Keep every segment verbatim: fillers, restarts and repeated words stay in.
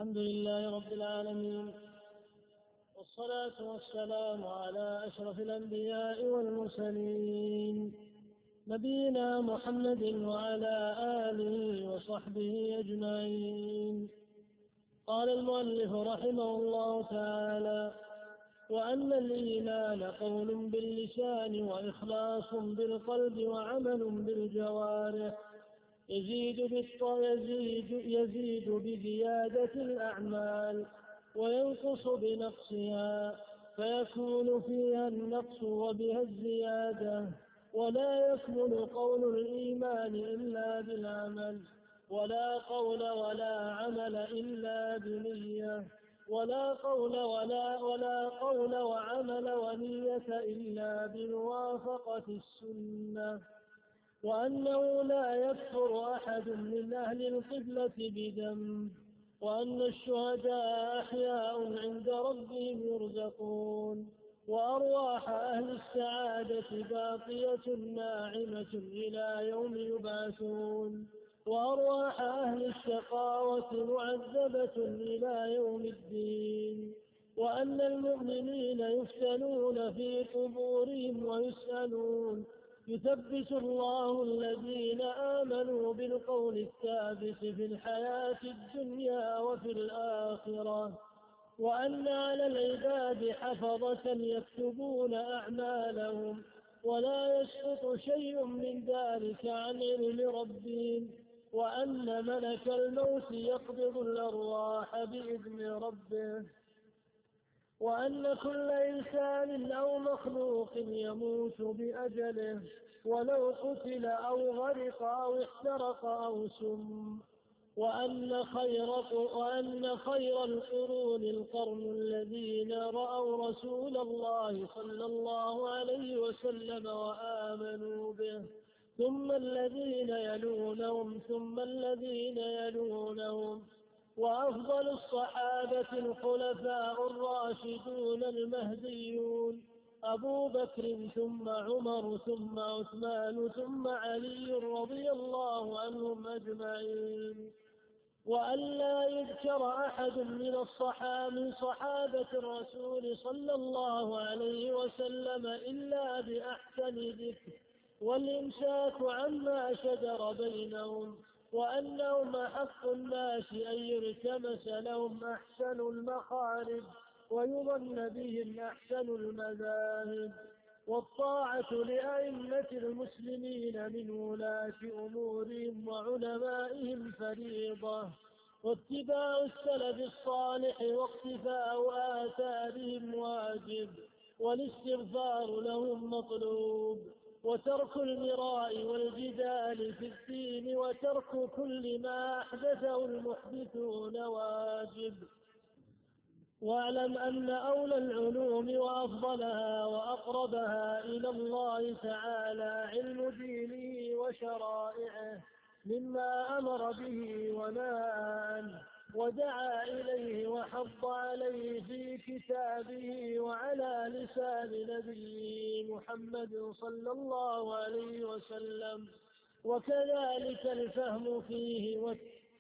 الحمد لله رب العالمين، والصلاة والسلام على أشرف الأنبياء والمرسلين نبينا محمد وعلى آله وصحبه أجمعين. قال المؤلف رحمه الله تعالى: وأن الإيمان قول باللسان وإخلاص بالقلب وعمل بالجوارح، يزيد, يزيد, يزيد بزيادة الأعمال وينقص بنقصها، فيكون فيها النقص وبها الزيادة. ولا يكمل قول الإيمان إلا بالعمل، ولا قول ولا عمل إلا بنية، ولا قول ولا, ولا قول وعمل ونية إلا بموافقة السنة. وأنه لا يكفر أحد من أهل القبلة بذنب، وأن الشهداء أحياء عند ربهم يرزقون، وأرواح أهل السعادة باقية ناعمة إلى يوم يبعثون، وأرواح أهل الشقاوة معذبة إلى يوم الدين. وأن المؤمنين يفتنون في قبورهم ويسألون، يثبت الله الذين آمنوا بالقول الثابت في الحياة الدنيا وفي الآخرة. وأن على العباد حفظة يكتبون أعمالهم، ولا يسقط شيء من ذلك عن علم ربهم. وأن ملك الموت يقبض الأرواح بإذن ربه. وأن كل إنسان أو مخلوق يموت بأجله، ولو قتل أو غرق أو احترق أو سم. وأن خير, وأن خير القرون القرن الذين رأوا رسول الله صلى الله عليه وسلم وآمنوا به، ثم الذين يلونهم ثم الذين يلونهم. وأفضل الصحابة الخلفاء الراشدون المهديون، أبو بكر ثم عمر ثم عثمان ثم علي رضي الله عنهم أجمعين. وأن لا يذكر أحد من الصحابة من صحابة الرسول صلى الله عليه وسلم إلا بأحسن ذكر، والإمساك عما شجر بينهم، وأنهم أحق الناس أن يلتمس لهم أحسن المخارج ويظن بهم أحسن المذاهب. والطاعة لأئمة المسلمين من ولاة أمورهم وعلمائهم فريضة، واتباع السلف الصالح واقتفاء آثارهم واجب، والاستغفار لهم مطلوب، وترك المراء والجدال في الدين وترك كل ما أحدثه المحدثون واجب. واعلم أن أولى العلوم وأفضلها وأقربها إلى الله تعالى علم دينه وشرائعه، مما أمر به ونهى عنه ودعا إليه وحض عليه في كتابه وعلى لسان نبيه محمد صلى الله عليه وسلم. وكذلك الفهم فيه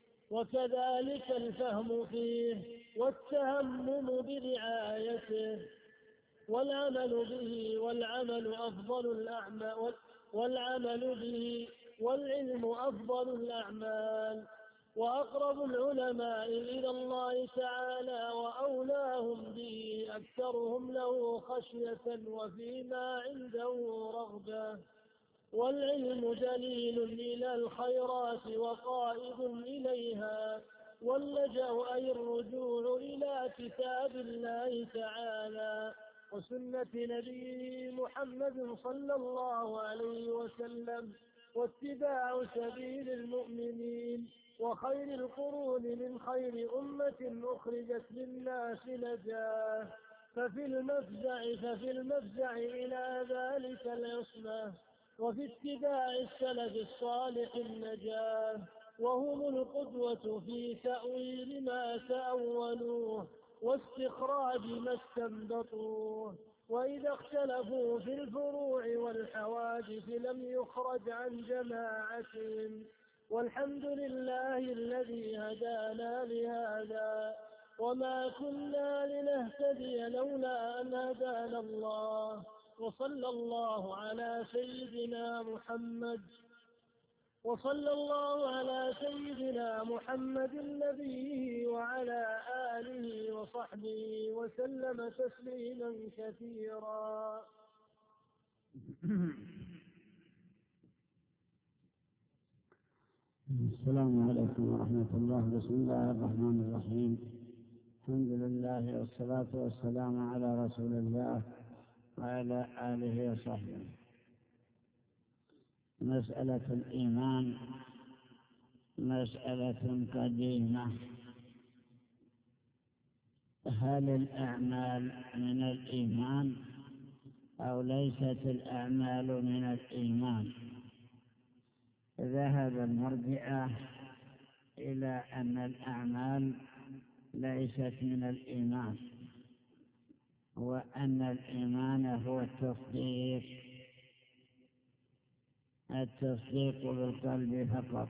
وكذلك الفهم فيه والتهمم برعايته والعمل به والعمل أفضل الأعمال والعمل به والعلم أفضل الأعمال. وأقرب العلماء إلى الله تعالى وأولاهم به أكثرهم له خشية وفيما عنده رغبة. والعلم دليل إلى الخيرات وقائد إليها، واللجأ أي الرجوع إلى كتاب الله تعالى وسنة نبيه محمد صلى الله عليه وسلم، واتباع سبيل المؤمنين وخير القرون من خير أمة أخرجت للناس نجاه. ففي المفزع ففي المفزع إلى ذلك العصمة، وفي اتباع السلف الصالح النجاة، وهم القدوة في تأويل ما تأولوه واستخراج ما استنبطوه. وإذا اختلفوا في الفروع والحوادث لم يخرج عن جماعتهم، والحمد لله الذي هدانا لهذا وما كنا لنهتدي لولا أن هدانا الله. وصلى الله على سيدنا محمد وصلى الله على سيدنا محمد النبي وعلى آله وصحبه وسلم تسليما كثيرا. السلام عليكم ورحمة الله. بسم الله الرحمن الرحيم. الحمد لله والصلاة والسلام على رسول الله وعلى آله وصحبه. مسألة الإيمان مسألة قديمة. هل الأعمال من الإيمان أو ليست الأعمال من الإيمان؟ ذهب المرجئة إلى أن الأعمال ليست من الإيمان، وأن الإيمان هو التصديق التصديق بالقلب فقط.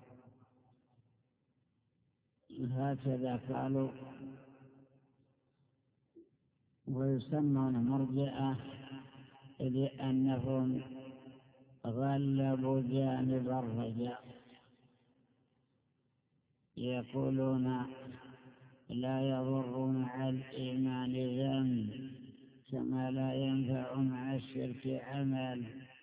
هكذا قالوا. ويسمون مرجئة لأنهم غلبوا جانب الرجاء. يقولون لا يضر مع الإيمان ذنب كما لا ينفع مع الشرك عمل.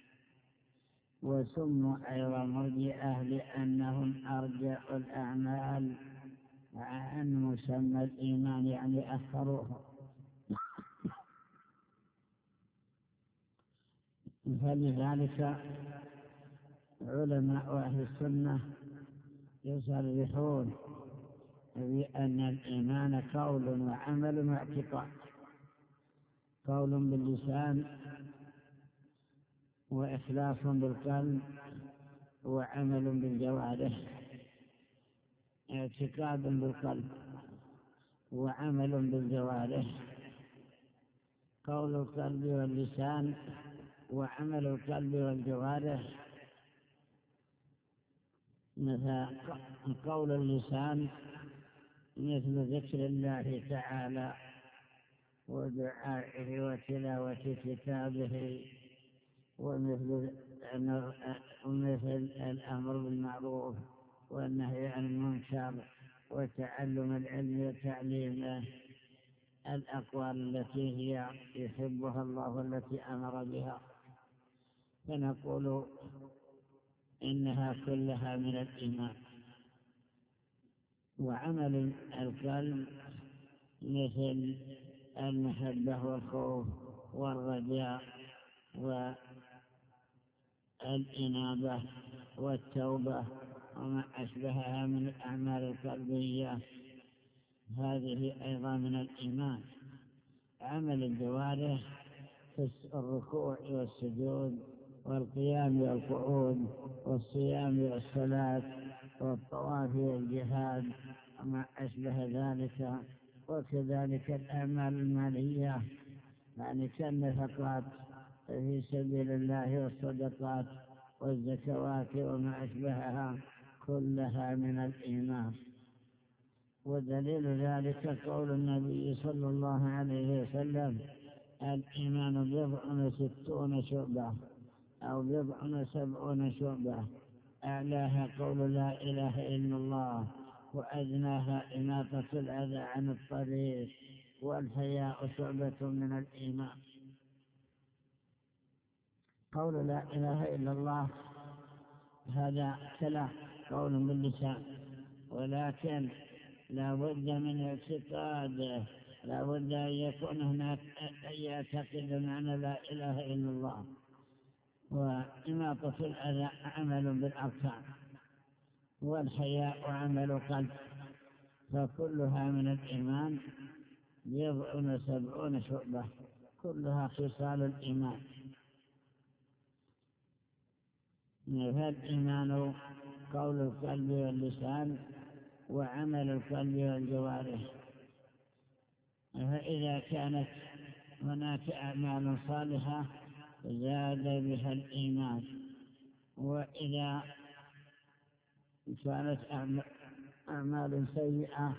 وسموا أيضا مرجئة لأنهم أرجعوا الأعمال عن مسمى الإيمان، يعني أخروها. فلذلك علماء أهل السنة يصرحون بأن الإيمان قول وعمل واعتقاد. قول باللسان وإخلاص بالقلب وعمل بالجوارح. اعتقاد بالقلب وعمل بالجوارح. قول القلب واللسان وعمل القلب والجوارح. مثل قول اللسان مثل ذكر الله تعالى ودعائه وتلاوة كتابه، ومثل ومثل الأمر بالمعروف والنهي عن المنكر وتعلم العلم وتعليمه. الأقوال التي هي يحبها الله والتي أمر بها، فنقول إنها كلها من الإيمان. وعمل القلب مثل المحبة والخوف والرجاء والإنابة والتوبة وما أشبهها من الأعمال القلبية، هذه أيضا من الإيمان. عمل الجوارح في الركوع والسجود والقيام والقعود والصيام والصلاة والطواف والجهاد وما أشبه ذلك. وكذلك الأعمال المالية، يعني كالنفقات في سبيل الله والصدقات والزكوات وما أشبهها، كلها من الإيمان. ودليل ذلك قول النبي صلى الله عليه وسلم: الإيمان بضع وستون شعبة أو بضع وسبعون شعبة، أعلاها قول لا إله إلا الله، وأدناها إماطة الأذى عن الطريق، والحياء شعبة من الإيمان. قول لا إله إلا الله هذا كلام، قول باللسان، ولكن لا بد من اعتقاده، لا بد أن يكون هناك أن يعتقد معنى لا إله إلا الله. وإماطة الأذى عمل بالأركان، والحياء عمل قلب، فكلها من الإيمان. بضع وسبعون شعبة، كلها خصال الإيمان. فالإيمان قول القلب واللسان وعمل القلب والجوارح. فإذا كانت هناك أعمال صالحة زاد بها الإيمان، وإذا كانت أعمال سيئة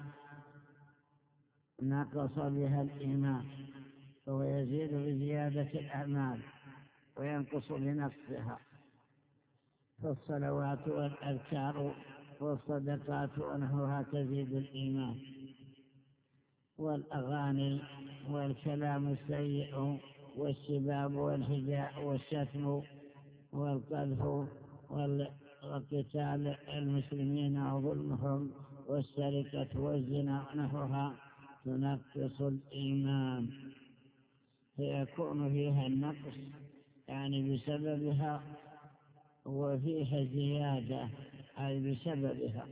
نقص بها الإيمان، فهو يزيد بزيادة الأعمال وينقص بنقصها. فالصلوات والأذكار والصدقات ونحوها تزيد الإيمان، والأغاني والكلام السيء والسباب والهجاء والشتم والقذف وقتال المسلمين وظلمهم والسرقة والزنا ونحوها تنقص الإيمان، فيكون فيها النقص يعني بسببها، وفيها زيادة أي بسببها.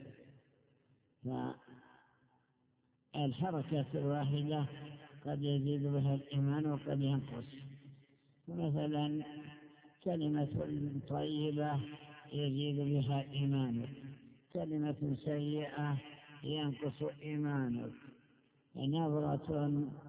فالحركة الواحدة قد يزيد بها الإيمان وقد ينقص. مثلا كلمة طيبة يزيد بها إيمانك، كلمة سيئة ينقص إيمانك. نظرة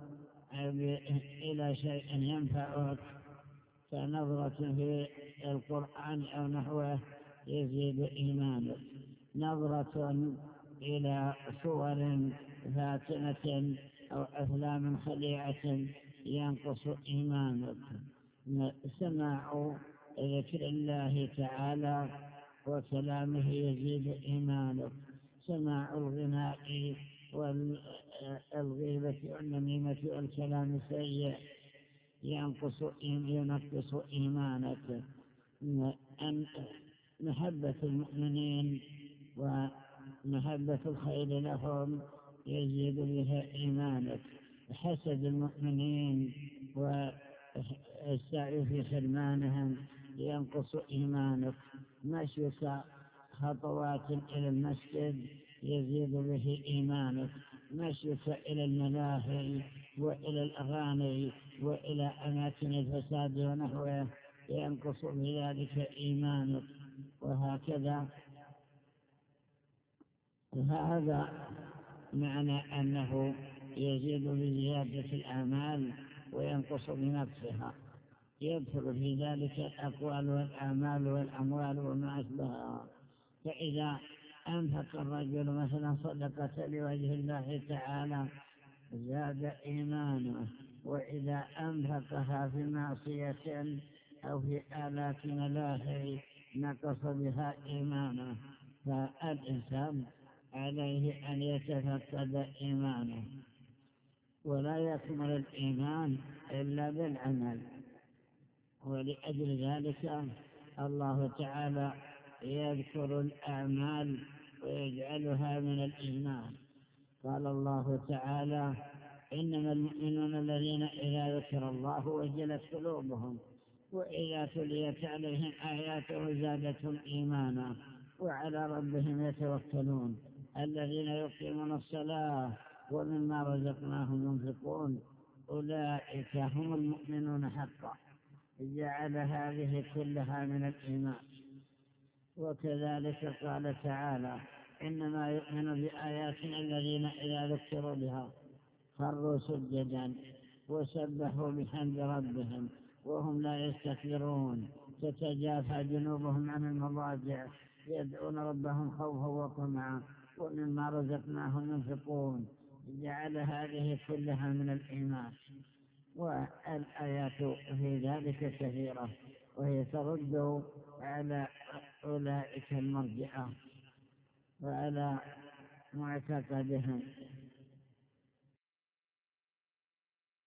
إلى شيء ينفعك كنظرة في القرآن أو نحوه يزيد إيمانك، نظرة إلى صور فاتنة أو أفلام خليعة ينقص إيمانك، سماع ذكر الله تعالى وكلامه يزيد إيمانك، سماع الغناء والغيبة والنميمة والكلام السيء ينقص ينقص إيمانك. أن محبة المؤمنين ومحبة الخير لهم يزيد بها إيمانك، حسد المؤمنين والسعي في خدمانهم ينقص إيمانك، مشيك خطوات إلى المسجد يزيد به إيمانك، مشيك إلى الملاهي وإلى الأغاني وإلى أماكن الفساد ونحوه ينقص بذلك إيمانك. وهكذا، هذا معنى أنه يزيد بزيادة الأعمال وينقص بنقصها. يدخل في ذلك الأقوال والأعمال والأموال وما أشبهها. فإذا أنفق الرجل مثلا صدقة لوجه الله تعالى زاد إيمانه، وإذا أنفقها في معصية أو في آلات ملاهي نقص بها إيمانه. فالإنسان عليه أن يتفقد إيمانه، ولا يكمل الإيمان إلا بالعمل. ولأجل ذلك الله تعالى يذكر الأعمال ويجعلها من الإيمان. قال الله تعالى: إنما المؤمنون الذين إذا ذكر الله وجلت قلوبهم وإذا تليت عليهم آياته زادتهم إيمانا وعلى ربهم يتوكلون الذين يقيمون الصلاة ومما رزقناهم ينفقون أولئك هم المؤمنون حقا. جعل هذه كلها من الإيمان. وكذلك قال تعالى: إنما يؤمن بآياتنا الذين إذا ذكروا بها خروا سجدا وسبحوا بحمد ربهم وهم لا يستكبرون تتجافى جنوبهم عن المضاجع يدعون ربهم خوفا وطمعا ومما رزقناهم ينفقون. جعل هذه كلها من الإيمان. والآيات في ذلك كثيرة، وهي ترد على أولئك المرجئة وعلى معتقدهم